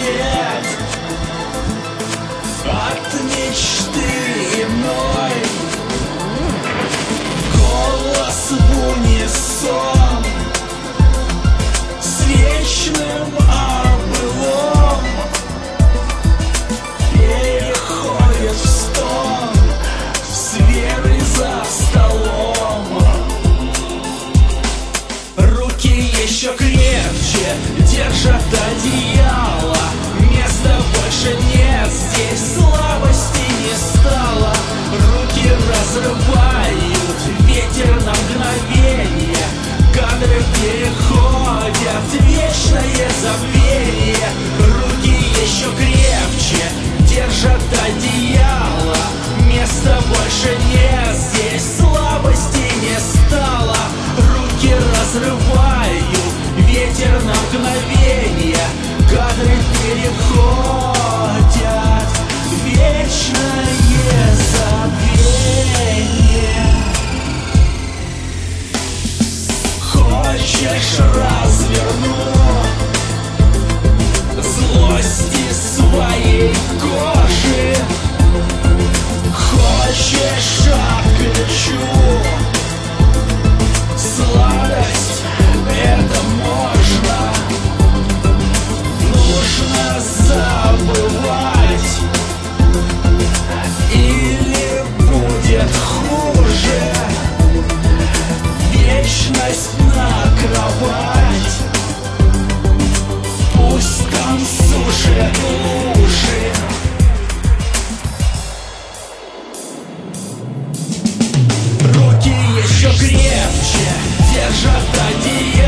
лет от мечты иной. Голос в унисон с вечным о былом переходит в стон с верой за столом. Руки еще крепче держат одеяло, места больше нет, здесь слабости не стало. Руки разрывают ветер на мгновение, кадры переходят в вечное забвение. Руки еще крепче держат одеяло, места больше нет, здесь слабости не стало. Руки разрывают ветер на мгновение, кадры переходят в вечное забвение. Хочешь, разверну злости своей кожи, хочешь, отключу сладость, это можно. Нужно забывать, или будет хуже. Вечность на кровать, пусть там сушат уши. Руки еще крепче держат одеяло,